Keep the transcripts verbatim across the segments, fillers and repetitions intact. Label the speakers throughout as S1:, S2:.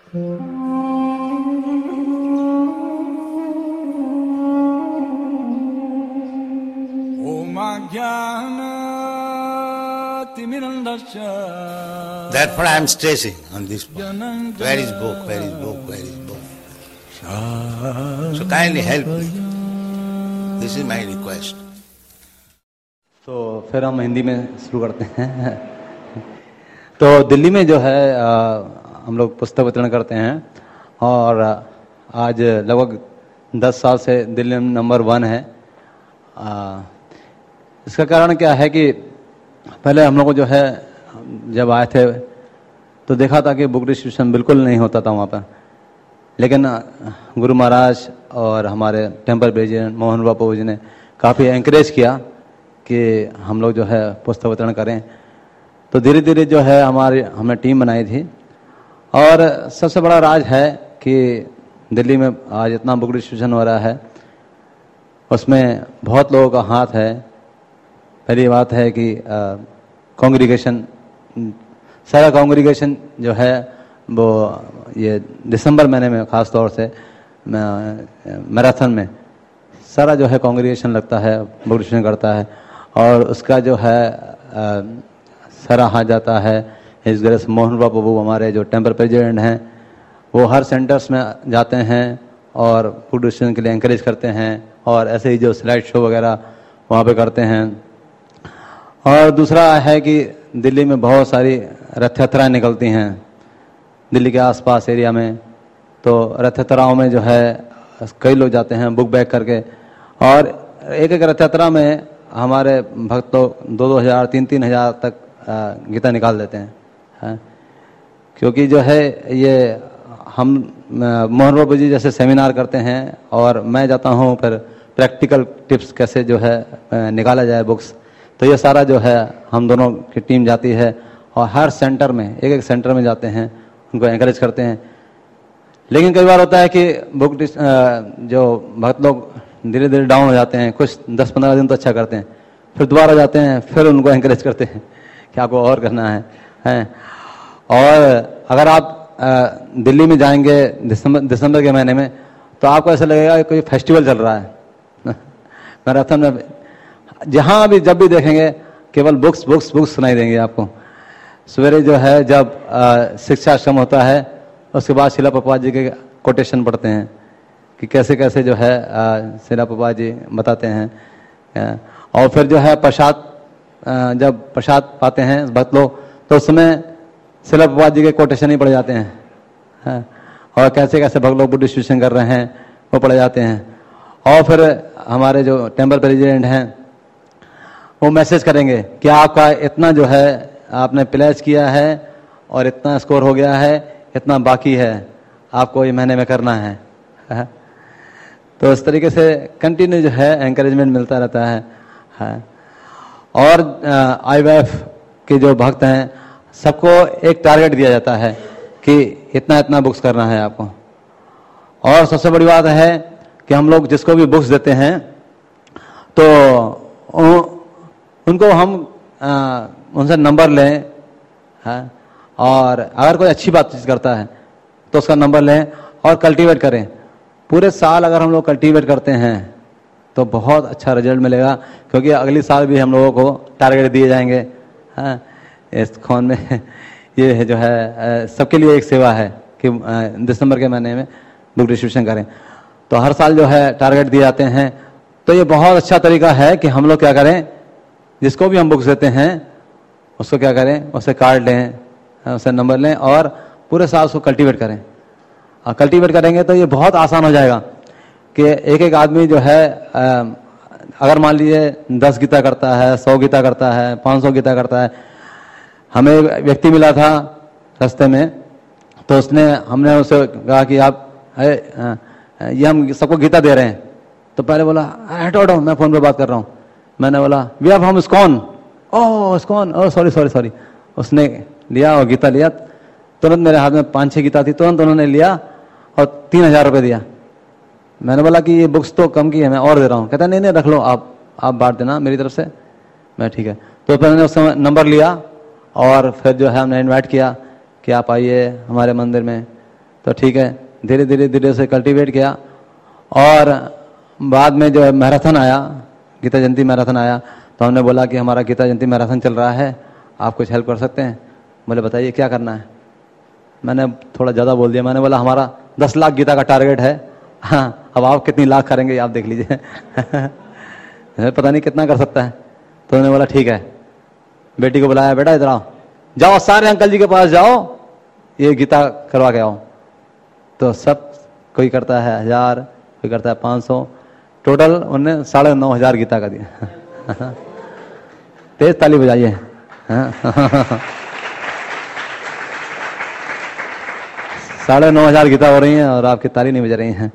S1: That's what I am stressing on this point. Where is book? Where is book? Where is book? So kindly help me. This is my request.
S2: तो फिर हम हिंदी में शुरू करते हैं। तो दिल्ली में जो है आ, हम लोग पुस्तक वितरण करते हैं और आज लगभग दस साल से दिल्ली में नंबर वन है। आ, इसका कारण क्या है कि पहले हम लोग को जो है जब आए थे तो देखा था कि बुक डिस्ट्रीब्यूशन बिल्कुल नहीं होता था वहाँ पर, लेकिन गुरु महाराज और हमारे टेम्पल प्रेसिडेंट मोहन बापू जी ने काफ़ी एंकरेज किया कि हम लोग जो है पुस्तक वितरण करें। तो धीरे धीरे जो है हमारी हमने टीम बनाई थी और सबसे बड़ा राज है कि दिल्ली में आज इतना बुक डिस्ट्रीब्यूशन हो रहा है, उसमें बहुत लोगों का हाथ है। पहली बात है कि कांग्रीगेशन, सारा कांग्रीगेशन जो है वो ये दिसंबर महीने में ख़ास तौर से मैराथन में सारा जो है कांग्रीगेशन लगता है, बुक डिस्ट्रीब्यूशन करता है और उसका जो है सराहा जाता है। इस वजह से मोहन बाबू हमारे जो टेम्पल प्रेसिडेंट हैं वो हर सेंटर्स में जाते हैं और बुक डिस्ट्रीब्यूशन के लिए एंकरेज करते हैं और ऐसे ही जो स्लाइड शो वगैरह वहाँ पे करते हैं। और दूसरा है कि दिल्ली में बहुत सारी रथ यात्राएँ निकलती हैं दिल्ली के आसपास एरिया में, तो रथ यात्राओं में जो है कई लोग जाते हैं बुक बैग करके और एक एक रथ यात्रा में हमारे भक्त तो दो दो हज़ार तीन तीन हज़ार तक गीता निकाल देते हैं, है? क्योंकि जो है ये हम मोहन बाबू जी जैसे सेमिनार करते हैं और मैं जाता हूँ फिर प्रैक्टिकल टिप्स कैसे जो है निकाला जाए बुक्स, तो ये सारा जो है हम दोनों की टीम जाती है और हर सेंटर में एक एक सेंटर में जाते हैं, उनको एंकरेज करते हैं। लेकिन कई बार होता है कि बुक जो भक्त लोग धीरे धीरे डाउन हो जाते हैं, कुछ दस पंद्रह दिन तो अच्छा करते हैं, फिर दोबारा जाते हैं, फिर उनको एंकरेज करते हैं कि आपको और करना है, है? और अगर आप दिल्ली में जाएंगे दिसंबर दिसंबर के महीने में तो आपको ऐसा लगेगा कि कोई फेस्टिवल चल रहा है। मैराथन में जहाँ भी जब भी देखेंगे केवल बुक्स बुक्स बुक्स सुनाई देंगे आपको। सवेरे जो है जब शिक्षा आश्रम होता है उसके बाद शिला प्रभुपाद जी के कोटेशन पढ़ते हैं कि कैसे कैसे जो है शिला प्रभुपाद जी बताते हैं। और फिर जो है प्रसाद, जब प्रसाद पाते हैं भक्त लोग तो उस समय शिला प्रभुपाद जी के कोटेशन ही पढ़े जाते हैं, है? और कैसे कैसे भक्त लोग बुक डिस्ट्रीब्यूशन कर रहे हैं वो पढ़े जाते हैं। और फिर हमारे जो टेम्पल प्रेसिडेंट हैं वो मैसेज करेंगे कि आपका इतना जो है आपने प्लेज किया है और इतना स्कोर हो गया है, इतना बाकी है, आपको ये महीने में करना है, है? तो इस तरीके से कंटिन्यू जो है एंकरेजमेंट मिलता रहता है, है? और आई वी एफ के जो भक्त हैं सबको एक टारगेट दिया जाता है कि इतना इतना बुक्स करना है आपको। और सबसे बड़ी बात है कि हम लोग जिसको भी बुक्स देते हैं तो उनको हम आ, उनसे नंबर लें, है? और अगर कोई अच्छी बात चीज़ करता है तो उसका नंबर लें और कल्टीवेट करें। पूरे साल अगर हम लोग कल्टीवेट करते हैं तो बहुत अच्छा रिजल्ट मिलेगा, क्योंकि अगली साल भी हम लोगों को टारगेट दिए जाएंगे, हैं? इस खोन में ये है जो है सबके लिए एक सेवा है कि दिसंबर के महीने में बुक डिस्ट्रीब्यूशन करें। तो हर साल जो है टारगेट दिए जाते हैं, तो ये बहुत अच्छा तरीका है कि हम लोग क्या करें, जिसको भी हम बुक्स देते हैं उसको क्या करें, उससे कार्ड लें, उससे नंबर लें और पूरे साल उसको कल्टीवेट करें। और कल्टीवेट करेंगे तो ये बहुत आसान हो जाएगा कि एक एक आदमी जो है अगर मान लीजिए दस गीता करता है, सौ गीता करता है, पाँच सौ गीता करता है। हमें एक व्यक्ति मिला था रास्ते में, तो उसने हमने उसे कहा कि आप ये हम सबको गीता दे रहे हैं, तो पहले बोला हटो हटो मैं फ़ोन पे बात कर रहा हूँ। मैंने बोला we are from ISKCON. Oh ISKCON, oh sorry sorry sorry. उसने लिया और गीता लिया, तुरंत मेरे हाथ में पाँच छः गीता थी, तुरंत उन्होंने लिया और तीन हज़ार रुपये दिया। मैंने बोला कि ये बुक्स तो कम की है, मैं और दे रहा हूँ। कहता नहीं नहीं रख लो, आप आप बांट देना मेरी तरफ से। मैं ठीक है। तो फिर मैंने उस समय नंबर लिया और फिर जो है हमने इनवाइट किया कि आप आइए हमारे मंदिर में। तो ठीक है, धीरे धीरे धीरे उसे कल्टीवेट किया। और बाद में जो है मैराथन आया, गीता जयंती मैराथन आया, तो हमने बोला कि हमारा गीता जयंती मैराथन चल रहा है, आप कुछ हेल्प कर सकते हैं? बोले बताइए क्या करना है। मैंने थोड़ा ज़्यादा बोल दिया, मैंने बोला हमारा दस लाख गीता का टारगेट है, हाँ अब आप कितनी लाख करेंगे आप देख लीजिए। पता नहीं कितना कर सकता है। तो उन्होंने बोला ठीक है, बेटी को बुलाया, बेटा इधर आओ, जाओ सारे अंकल जी के पास जाओ, ये गीता करवा के आओ। तो सब कोई करता है हजार, कोई करता है पाँच सौ, टोटल उन्होंने साढ़े नौ हजार गीता का दिया। तेज ताली बजाइए। साढ़े नौ हजार गीता हो रही हैं और आपकी ताली नहीं बज रही हैं।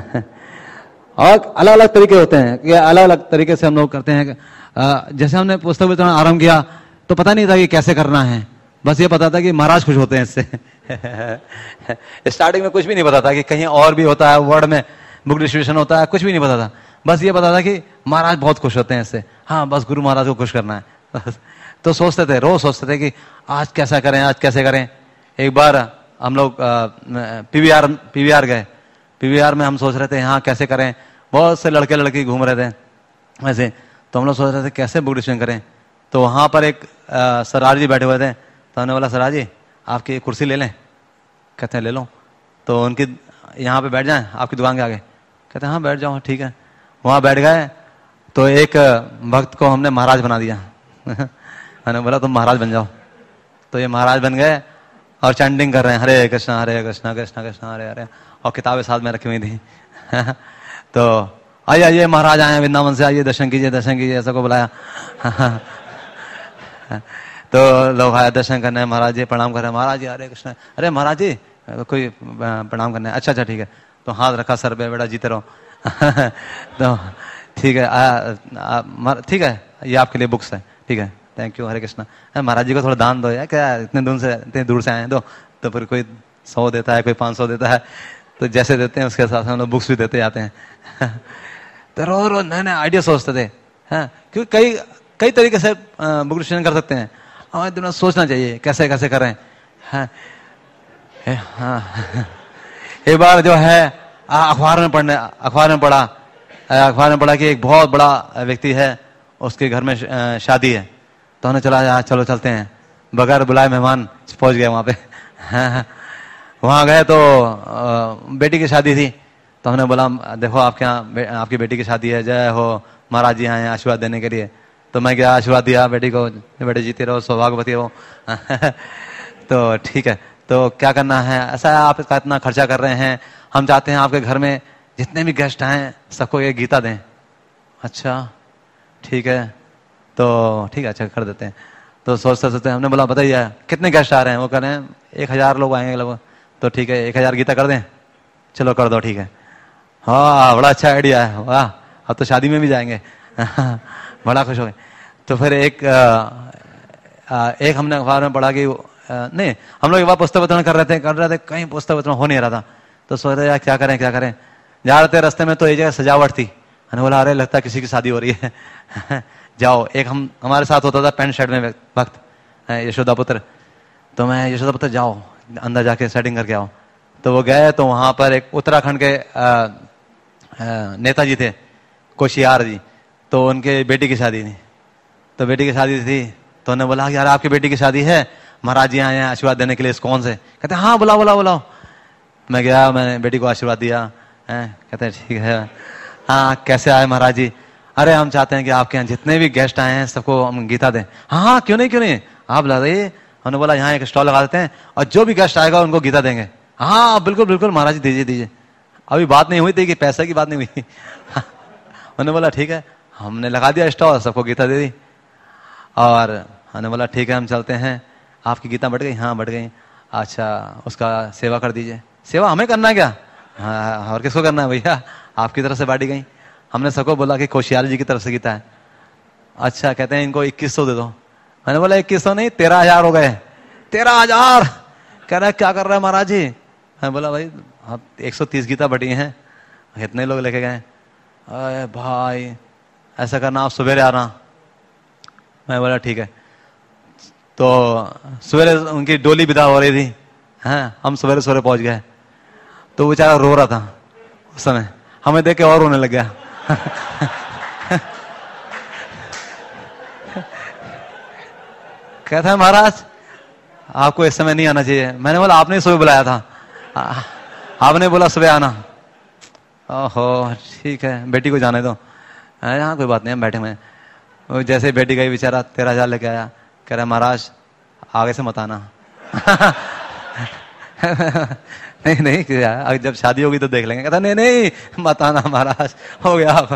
S2: और अलग अलग तरीके होते हैं कि अलग अलग तरीके से हम लोग करते हैं। जैसे हमने पुस्तक वितरण आरंभ किया तो पता नहीं था कि कैसे करना है, बस ये पता था कि महाराज खुश होते हैं इससे। स्टार्टिंग में कुछ भी नहीं पता था कि कहीं और भी होता है, वर्ड में बुक डिस्ट्रीब्यूशन होता है, कुछ भी नहीं पता था। बस ये पता था कि महाराज बहुत खुश होते हैं इससे, हाँ बस गुरु महाराज को खुश करना है बस। तो सोचते थे, रोज सोचते थे कि आज कैसा करें, आज कैसे करें। एक बार हम लोग पीवीआर पीवीआर गए, पीवीआर में हम सोच रहे थे हाँ कैसे करें, बहुत से लड़के लड़की घूम रहे थे वैसे, तो हम लोग सोच रहे थे कैसे बुक डिस्ट्रीब्यूशन करें। तो वहाँ पर एक सरार जी बैठे हुए थे, तो हमने बोला सरार जी आपकी कुर्सी ले लें। कहते हैं ले लो। तो उनकी यहाँ पे बैठ जाएं आपकी दुकान के आगे। कहते हैं हाँ बैठ जाओ, ठीक है। वहाँ बैठ गए तो एक भक्त को हमने महाराज बना दिया। मैंने बोला तुम महाराज बन जाओ। तो ये महाराज बन गए और चैंटिंग कर रहे हैं, हरे कृष्णा हरे कृष्णा कृष्णा कृष्णा हरे हरे, और किताबें साथ में रखी हुई थी। तो आइए आइए महाराज आए वृंदावन से, आइए दर्शन कीजिए दर्शन कीजिए, ऐसा को बुलाया। तो लोग आए दर्शन करने, महाराज जी प्रणाम कर रहे हैं, महाराज जी हरे कृष्ण, अरे महाराज जी कोई प्रणाम करना है, अच्छा अच्छा ठीक है। तो हाथ रखा सर पे, बेटा जीते रहो। तो ठीक है ठीक है, ये आपके लिए बुक्स है, ठीक है थैंक यू हरे कृष्णा। महाराज जी को थोड़ा दान दो यार, क्या इतने दूर से इतने दूर से आए दो। तो फिर कोई सौ देता है, कोई पाँच सौ देता है, तो जैसे देते हैं उसके साथ हम लोग बुक्स भी देते जाते हैं। तो रोज रोज नए नए आइडिया सोचते थे, हाँ क्योंकि कई कई तरीके से बुक डिस्ट्रीब्यूशन कर सकते हैं, हमें दोनों सोचना चाहिए कैसे कैसे करें। हाँ हाँ एक बार जो है अखबार में पढ़ने अखबार में पढ़ा अखबार में पढ़ा कि एक बहुत बड़ा व्यक्ति है, उसके घर में शादी है। तो हमने चला यार चलो चलते हैं, बगैर बुलाए मेहमान पहुंच गए वहाँ पे। वहाँ गए तो बेटी की शादी थी। तो हमने बोला देखो आपके यहाँ आपकी बेटी की शादी है, जय हो, महाराज जी आए हैं आशीर्वाद देने के लिए। तो मैं क्या आशीर्वाद दिया बेटी को, बेटी जीती रहो सौभाग्यवती रहो। तो ठीक है, तो क्या करना है, ऐसा है आप इसका इतना खर्चा कर रहे हैं, हम चाहते हैं आपके घर में जितने भी गेस्ट आए सबको एक गीता दें। अच्छा ठीक है, तो ठीक है अच्छा कर देते हैं। तो सोचते सोचते हमने बोला बताइए कितने गेस्ट आ रहे हैं। वो कह रहे हैं एक हजार लोग आएंगे लोग। तो ठीक है एक हजार गीता कर दें, चलो कर दो ठीक है। हाँ बड़ा अच्छा आइडिया है, वाह अब तो शादी में भी जाएंगे। बड़ा खुश हो गए। तो फिर एक आ, आ, एक हमने अखबार में पढ़ा कि आ, नहीं हम लोग एक बार पुस्तक वितरण कर रहे थे कर रहे थे कहीं पुस्तक वितरण हो नहीं रहा था। तो सोच रहे यार क्या करें क्या करें, जा रहे थे रास्ते में तो एक जगह सजावट थी। मैंने बोला अरे लगता है किसी की शादी हो रही है। जाओ, एक हम हमारे साथ होता था पैंट शर्ट में भक्त यशोदा पुत्र। तो मैं यशोदा पुत्र जाओ अंदर जाके सेटिंग करके आओ। तो वो गए तो वहां पर एक उत्तराखंड के नेताजी थे कोशियार जी, तो उनके बेटी की शादी थी। तो बेटी की शादी थी तो उन्होंने बोला यार आपकी बेटी की शादी है, महाराज जी आए हैं आशीर्वाद देने के लिए, कौन से? कहते हाँ बुलाओ बुलाओ बुलाओ। मैं गया, मैंने बेटी को आशीर्वाद दिया। कहते हैं ठीक है, हाँ कैसे आए महाराज जी? अरे हम चाहते हैं कि आपके यहाँ जितने भी गेस्ट आए हैं सबको हम गीता दें। हाँ हाँ क्यों नहीं क्यों नहीं, आप ला रही। हमने बोला यहाँ एक स्टॉल लगा देते हैं और जो भी गेस्ट आएगा उनको गीता देंगे। हाँ बिल्कुल बिल्कुल महाराज जी दीजिए दीजिए। अभी बात नहीं हुई थी कि पैसे की बात नहीं हुई। उन्होंने बोला ठीक है, हमने लगा दिया स्टॉल, सबको गीता दे दी। और हमने बोला ठीक है हम चलते हैं, आपकी गीता बढ़ गई? हाँ बढ़ गई। अच्छा उसका सेवा कर दीजिए। सेवा हमें करना है क्या? हाँ और किसको करना है भैया, आपकी तरफ से बांटी गई। हमने सबको बोला कि कोशियार जी की तरफ से गीता है। अच्छा कहते हैं इनको इक्कीस सौ दे दो। मैंने बोला इक्कीस सौ नहीं तेरह हजार हो गए। तेरह हजार कह रहा है क्या कर रहा है महाराज जी? मैं बोला भाई आप एक सौ तीस गीता बटी हैं, इतने लोग लेके गए। अरे भाई ऐसा करना, आप सवेरे आना। मैं बोला ठीक है। तो सवेरे उनकी डोली विदा हो रही थी, हैं हम सवेरे सवेरे पहुंच गए। तो बेचारा रो रहा था उस समय, हमें देख के और रोने लग गया। कहता है महाराज आपको इस समय नहीं आना चाहिए। मैंने बोला आपने सुबह बुलाया था, आपने बोला सुबह आना। ओहो ठीक है बेटी को जाने दो, यहाँ कोई बात नहीं, हम बैठे हुए। वो जैसे बेटी गई बेचारा तेरह हजार लेके आया, कह रहा महाराज आगे से मत आना। नहीं नहीं क्या, जब शादी होगी तो देख लेंगे। कहता नहीं नहीं मत आना महाराज, हो गया आप।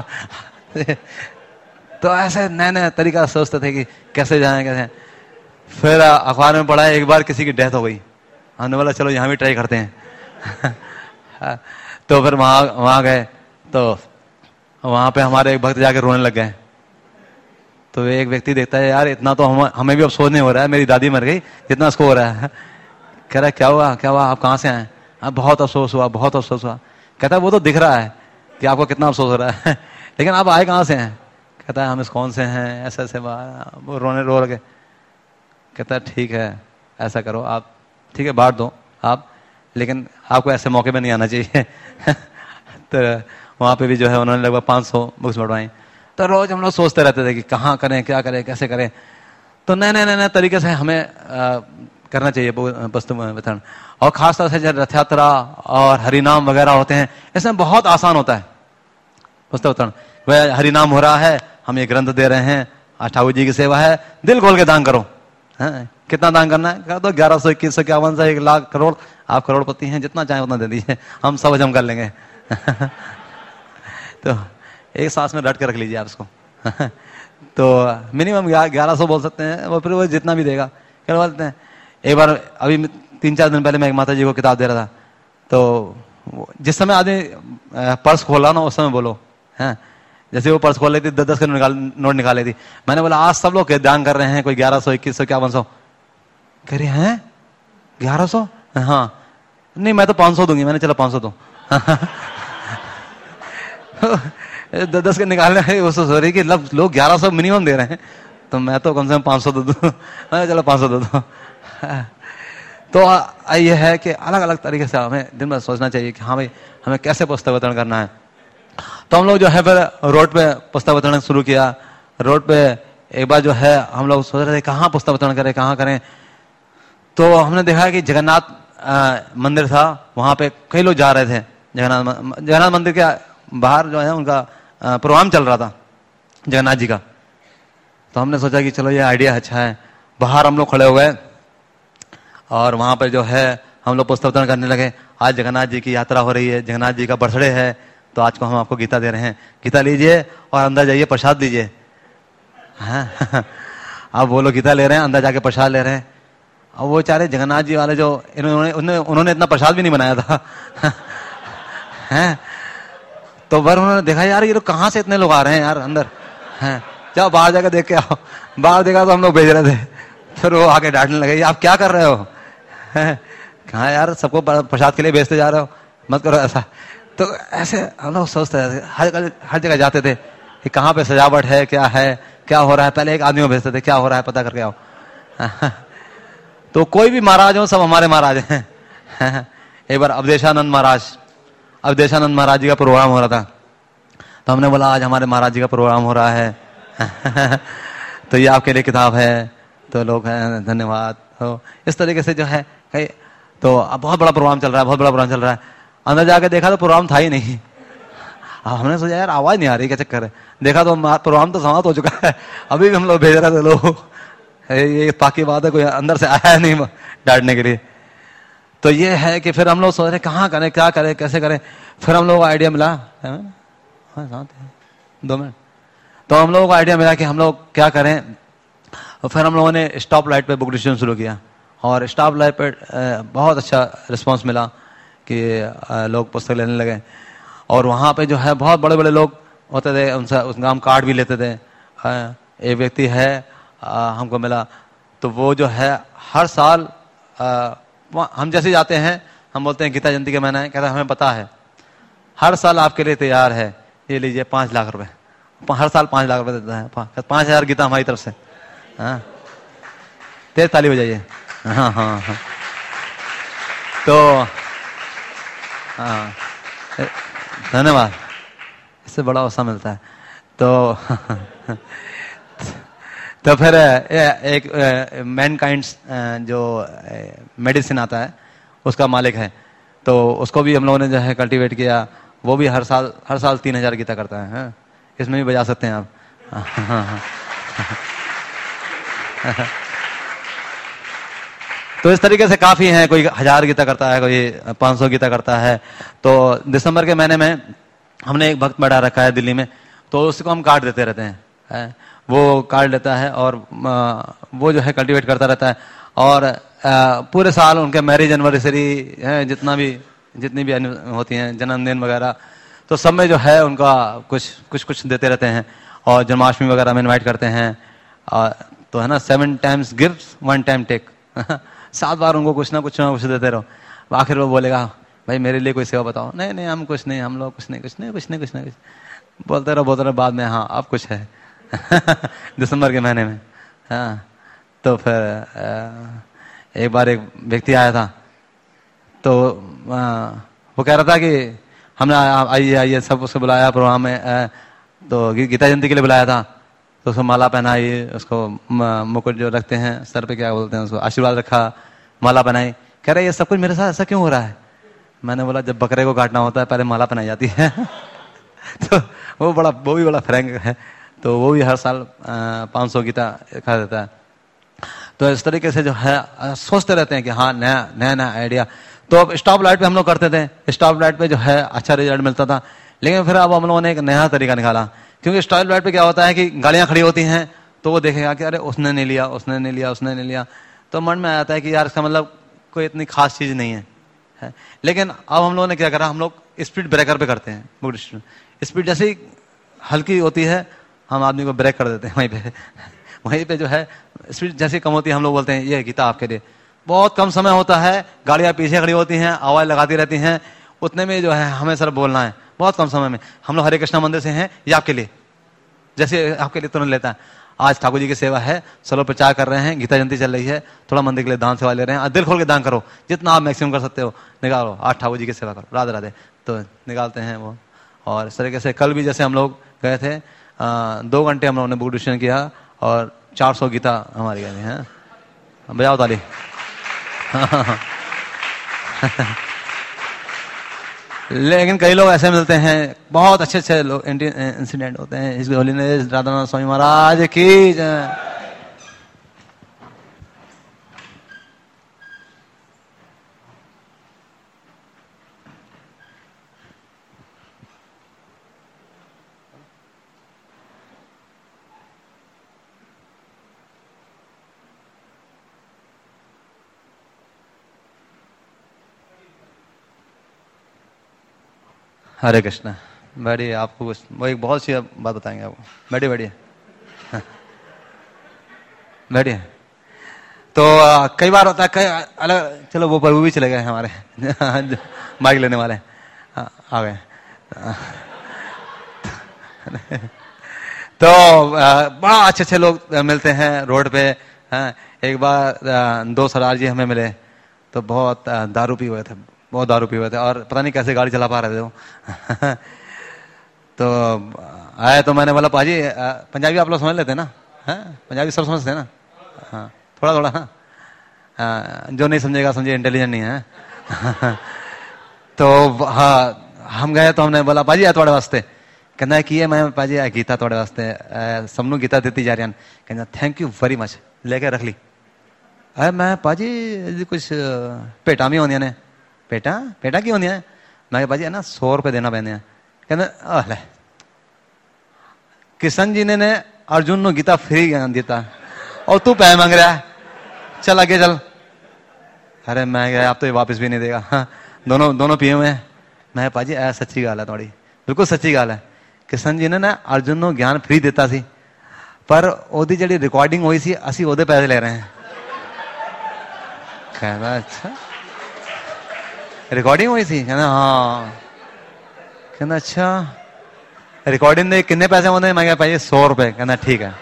S2: तो ऐसे नए नए तरीका सोचते थे कि कैसे जाएं कैसे। फिर अखबार में पढ़ा एक बार किसी की डेथ हो गई, हमने बोला चलो यहाँ भी ट्राई करते हैं। तो फिर वहां वहां गए तो वहां पे हमारे एक भक्त जाके रोने लग गए। तो एक व्यक्ति देखता है यार इतना तो हम हमें भी अफसोस नहीं हो रहा है, मेरी दादी मर गई जितना उसको हो रहा है। कह रहा है क्या हुआ क्या हुआ, आप कहाँ से आए? अब बहुत अफसोस हुआ बहुत अफसोस हुआ। कहता है वो तो दिख रहा है कि आपको कितना अफसोस हो रहा है, लेकिन आप आए कहाँ से हैं? कहता है हम इस कौन से हैं, ऐसे ऐसे वो रोने रो लगे। कहता है ठीक है ऐसा करो आप, ठीक है बांट दो आप, लेकिन आपको ऐसे मौके पे नहीं आना चाहिए। तो वहाँ पे भी जो है उन्होंने लगभग पाँच सौ बुक्स बढ़वाई। तो रोज हम लोग सोचते रहते थे कि कहाँ करें क्या करें कैसे करें। तो नए नए नए नए तरीके से हमें आ, करना चाहिए पुस्तक वितरण। और खासतौर से जब रथ यात्रा और हरिनाम वगैरह होते हैं इसमें बहुत आसान होता है पुस्तक वितरण। वह हरिनाम हो रहा है, हम ये ग्रंथ दे रहे हैं, आज ठाकुर जी की सेवा है, दिल खोल के दान करो। है कितना दान करना है? कह दो ग्यारह सौ इक्कीस सौ इक्यावन से एक लाख करोड़, आप करोड़पति हैं, जितना चाहे उतना दे दीजिए, हम सब हजम कर लेंगे। तो एक सांस में रट के रख लीजिए आप इसको। तो मिनिमम ग्यारह सौ बोल सकते हैं, वो फिर वो जितना भी देगा क्या बोलते हैं। एक बार अभी तीन चार दिन पहले मैं एक माता जी को किताब दे रहा था, तो जिस समय आदमी पर्स खोला ना उस समय बोलो। है जैसे वो पर्स खोल लेती दस दस का निकाल नोट निकाल लेती। मैंने बोला आज सब लोग दान कर रहे हैं, कोई ग्यारह सौ इक्कीस सौ इक्यावन सौ। कह रही हैं ग्यारह सौ? हाँ नहीं मैं तो पाँच सौ दूंगी। मैंने चलो पाँच सौ दो। दस दस के निकालने वो सोच रही कि लोग ग्यारह सौ मिनिमम दे रहे हैं, तो मैं तो कम से कम पाँच सौ दे दूँ। मैंने चलो पाँच सौ दे दो। तो ये है कि अलग अलग तरीके से हमें दिन भर सोचना चाहिए कि हाँ भाई हमें कैसे पुस्तक वितरण करना है। तो हम लोग जो है फिर रोड पे पुस्तक वितरण शुरू किया। रोड पे एक बार जो है हम लोग सोच रहे थे कहाँ पुस्तक वितरण करें कहाँ करें। तो हमने देखा कि जगन्नाथ मंदिर था, वहाँ पे कई लोग जा रहे थे। जगन्नाथ जगन्नाथ मंदिर के बाहर जो है उनका प्रोग्राम चल रहा था जगन्नाथ जी का। तो हमने सोचा कि चलो ये आइडिया अच्छा है। बाहर हम लोग खड़े हो गए और वहाँ पर जो है हम लोग पुस्तक वितरण करने लगे। आज जगन्नाथ जी की यात्रा हो रही है, जगन्नाथ जी का बर्थडे है, तो आज को हम आपको गीता दे रहे हैं, गीता लीजिए और अंदर जाइए प्रसाद लीजिए। हाँ अब वो लोग गीता ले रहे हैं, अंदर जाके प्रसाद ले रहे हैं। और वो चारे जगन्नाथ जी वाले जो इन्होंने उन्होंने, उन्होंने इतना प्रसाद भी नहीं बनाया था। हैं तो बार उन्होंने देखा यार ये लोग कहाँ से इतने लोग आ रहे हैं यार अंदर। हैं जाओ बाहर जाकर देख के आओ। बाहर देखा तो हम लोग भेज रहे थे। फिर वो आके डांटने लगे आप क्या कर रहे हो? कहाँ यार सबको प्रसाद के लिए भेजते जा रहे हो, मत करो ऐसा। तो ऐसे हम लोग सोचते थे, हर हर जगह जाते थे कि कहाँ पे सजावट है, क्या है, क्या हो रहा है। पहले एक आदमी को भेजते थे क्या हो रहा है पता करके आओ। तो कोई भी महाराज हो सब हमारे महाराज हैं। एक बार अवधेशानंद महाराज अवधेशानंद महाराज जी का प्रोग्राम हो रहा था। तो हमने बोला आज हमारे महाराज जी का प्रोग्राम हो रहा है, तो ये आपके लिए किताब है। तो लोग हैं धन्यवाद। तो इस तरीके से जो है कई तो अब बहुत बड़ा प्रोग्राम चल रहा है, बहुत बड़ा प्रोग्राम चल रहा है। अंदर जाके देखा तो प्रोग्राम था ही नहीं। हमने सोचा यार आवाज नहीं आ रही, क्या चक्कर है। देखा तो प्रोग्राम तो समाप्त हो चुका है, अभी भी हम लोग भेज रहे थे लोग। ये पाकी बात है, कोई अंदर से आया नहीं डांटने के लिए। तो ये है कि फिर हम लोग सोच रहे कहाँ करें, क्या करें, कैसे करें। फिर हम लोगों को आइडिया मिला, हाँ दो मिनट। तो हम लोगों को आइडिया मिला कि हम लोग क्या करें। और फिर हम लोगों ने स्टॉप लाइट पे बुक डिस्ट्रीब्यूशन शुरू किया और स्टॉप लाइट पे बहुत अच्छा रिस्पांस मिला कि लोग पुस्तक लेने लगे। और वहाँ पे जो है बहुत बड़े बड़े लोग होते थे, उनसे उनका हम कार्ड भी लेते थे। एक व्यक्ति है हमको मिला, तो वो जो है हर साल हम जैसे जाते हैं हम बोलते हैं गीता जयंती के महीना है, कहता है हमें पता है, हर साल आपके लिए तैयार है, ये लीजिए पाँच लाख रुपए, हर साल पाँच लाख रुपए देता है, पाँच हजार गीता हमारी तरफ से। हाँ तेज ताली बजाइए। हाँ हाँ हाँ। तो हाँ धन्यवाद, इससे बड़ा उत्साह मिलता है। तो तो फिर एक मैनकाइंड जो मेडिसिन आता है उसका मालिक है, तो उसको भी हम लोगों ने जो है कल्टीवेट किया। वो भी हर साल हर साल तीन हजार गीता करता है, है? इसमें भी बजा सकते हैं आप। तो इस तरीके से काफी हैं, कोई हजार गीता करता है, कोई पाँच सौ गीता करता है। तो दिसंबर के महीने में हमने एक भक्त बैठा रखा है दिल्ली में, तो उसको हम कार्ड देते रहते हैं, है? वो कार्ड लेता है और वो जो है कल्टीवेट करता रहता है। और पूरे साल उनके मैरिज एनिवर्सरी है, जितना भी जितनी भी होती हैं, जन्मदिन वगैरह, तो सब में जो है उनका कुछ कुछ कुछ देते रहते हैं। और जन्माष्टमी वगैरह में इनवाइट करते हैं। तो है ना, seven times gives one time take, सात बार उनको कुछ ना कुछ ना कुछ देते रहो। आखिर वो बोलेगा भाई मेरे लिए कोई सेवा बताओ। नहीं नहीं हम कुछ नहीं, हम लोग कुछ नहीं कुछ नहीं कुछ नहीं कुछ नहीं कुछ बोलते रहो बोलते रहो। बाद में हाँ अब कुछ है दिसंबर के महीने में। हाँ तो फिर एक बार एक व्यक्ति आया था, तो वो कह रहा था कि हमने आइए आइए सब उसको बुलाया प्रोग्राम में, तो गीता जयंती के लिए बुलाया था। तो उसको माला पहनाई, उसको मुकुट जो रखते हैं सर पे, क्या बोलते हैं उसको, आशीर्वाद रखा, माला पहनाई। कह रहे ये सब कुछ मेरे साथ ऐसा क्यों हो रहा है? मैंने बोला जब बकरे को काटना होता है पहले माला पहनाई जाती है। तो वो बड़ा वो भी बड़ा फ्रैंक है, तो वो भी हर साल पाँच सौ गीता खा देता है। तो इस तरीके से जो है सोचते रहते हैं कि हाँ नया नया नया आइडिया। तो अब स्टॉप लाइट पे हम लोग करते थे, स्टॉप लाइट पे जो है अच्छा रिजल्ट मिलता था। लेकिन फिर अब हम लोगों ने एक नया तरीका निकाला, क्योंकि स्टॉप लाइट पे क्या होता है कि गाड़ियां खड़ी होती हैं, तो वो देखेगा कि अरे उसने नहीं लिया उसने नहीं लिया उसने नहीं लिया, तो मन में आता है कि यार इसका मतलब कोई इतनी खास चीज नहीं है, है? लेकिन अब हम लोगों ने क्या करा, हम लोग स्पीड ब्रेकर पे करते हैं। स्पीड जैसे ही हल्की होती है हम आदमी को ब्रेक कर देते हैं वहीं पे वहीं पे जो है स्पीड जैसे कम होती है हम लोग बोलते हैं ये गीता आपके लिए। बहुत कम समय होता है, गाड़ियां पीछे खड़ी होती हैं, आवाज लगाती रहती हैं, उतने में जो है हमें सर बोलना है बहुत कम समय में। हम लोग हरे कृष्णा मंदिर से हैं, ये आपके लिए, जैसे आपके लिए तुरंत लेता है। आज ठाकुर जी की सेवा है, चलो प्रचार कर रहे हैं, गीता जयंती चल रही है, थोड़ा मंदिर के लिए दान सेवा ले रहे हैं, दिल खोल के दान करो, जितना आप मैक्सिमम कर सकते हो निकालो, आज ठाकुर जी की सेवा करो, राधे राधे। तो निकालते हैं वो। और इस तरीके से कल भी जैसे हम लोग गए थे, आ, दो घंटे हम लोगों ने बुक डिस्कशन किया और चार सौ गीता हमारी गई है। बजाओ ताली। लेकिन कई लोग ऐसे मिलते हैं, बहुत अच्छे अच्छे लोग, इंसिडेंट होते हैं। इसलिए होलीनेस राधानाथ स्वामी महाराज की जय। हरे कृष्णा। बैठिए, आपको कुछ वो एक बहुत सी बात बताएंगे आपको। बैठिए बैठिए बैठिए। तो आ, कई बार होता है कई अलग, चलो वो प्रभु भी चले गए हमारे माइक लेने वाले आ, आ गए। तो आ, बड़ा अच्छे अच्छे लोग मिलते हैं रोड पे। हाँ, एक बार आ, दो सरदार जी हमें मिले, तो बहुत आ, दारू पी हुए थे, बहुत दारू पी हुए थे और पता नहीं कैसे गाड़ी चला पा रहे थे वो। तो आए तो मैंने बोला पाजी, पंजाबी आप लोग समझ लेते ना? हाँ पंजाबी सब समझते हैं ना? हाँ थोड़ा थोड़ा। हाँ जो नहीं समझेगा समझे इंटेलिजेंट नहीं है। तो हाँ हम गए तो हमने बोला पाजी आ थोड़े वास्ते, कहना कि ये मैं पाजी आ गीता थोड़े वास्ते, सबनू गीता देती जा रही, कहना थैंक यू वेरी मच, लेके रख ली। अरे मैं पाजी कुछ पेटा भी होंगे ने। पेटा पेटा की होंगी है? मैं भाजी है ना सौ रुपए देना पैने हैं। कहते किशन जी ने ने अर्जुन नो गीता फ्री ज्ञान देता और तू पैसे मांग रहा है, चल आगे चल। अरे मैं गया, आप तो ये वापस भी नहीं देगा। हाँ, दोनों दोनों पिए हुए हैं। मैं भाजी ऐ सच्ची गाल है थोड़ी, बिल्कुल सच्ची गाल है। किशन जी ने ना अर्जुन नो ज्ञान फ्री देता सी, पर ओदी जड़ी रिकॉर्डिंग हुई सी असी ओदे पैसे ले रहे हैं। कहना अच्छा रिकॉर्डिंग हुई थी? कहना हाँ। कहना अच्छा रिकॉर्डिंग दे कितने पैसे होते हैं? मैं क्या पाइए सौ रुपए। कहना ठीक है।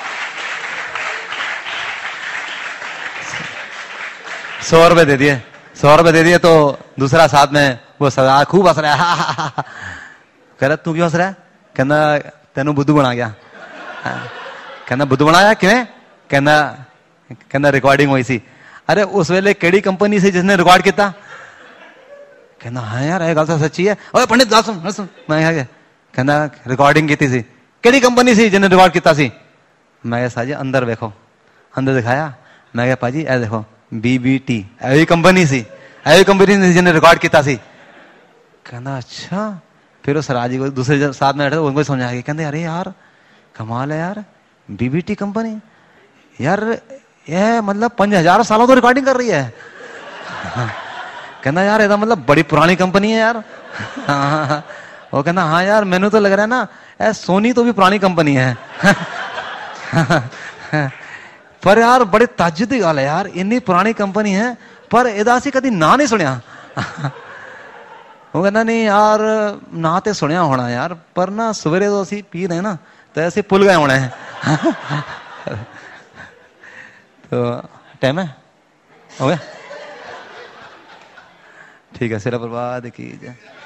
S2: सौ रुपए दे दिए। सौ रुपए दे दिए तो दूसरा साथ में वो सरदार खूब हंस रहा है। कह रहा तू क्यों हंस रहा है? कहना तेनू बुद्धू बना गया। कहना बुद्धू बनाया किवें? कहना कहना रिकॉर्डिंग हुई सी। अरे उस वेले केड़ी कंपनी सी जिसने रिकॉर्ड किया? कहना हाँ यार ये गल तो सच्ची है। ओए पंडित गल सुन सुन मैं कहना रिकॉर्डिंग की सी केड़ी कंपनी सी जिन्हें रिकॉर्ड किया सी? मैं कहा साजी अंदर देखो। अंदर दिखाया। मैं कहा भाजी ए देखो बी बी टी ऐसी कंपनी सी ऐसी कंपनी जिन्हें रिकॉर्ड किया सी। कहना अच्छा। फिर उस राजी को दूसरे साथ में बैठे उनको समझा गया। कहते अरे यार कमाल है यार बीबीटी कंपनी यार ये मतलब पांच हजार सालों तो रिकॉर्डिंग कर रही है। कहना यार ये मतलब बड़ी पुरानी कंपनी है यार। वो कहना हाँ यार मैंने तो लग रहा है ना ए सोनी तो भी पुरानी कंपनी है। पर यार बड़े ताज्जुब दी गल है यार इन्नी पुरानी कंपनी है पर एदा असीं कदी ना नहीं सुनिया। वो कहना नहीं यार ना तो सुनिया होना यार पर ना सवेरे तो असीं पी रहे ना तो ऐसे भुल गए होने। तो टाइम है हो गया ठीक है। सिरा बर्बाद की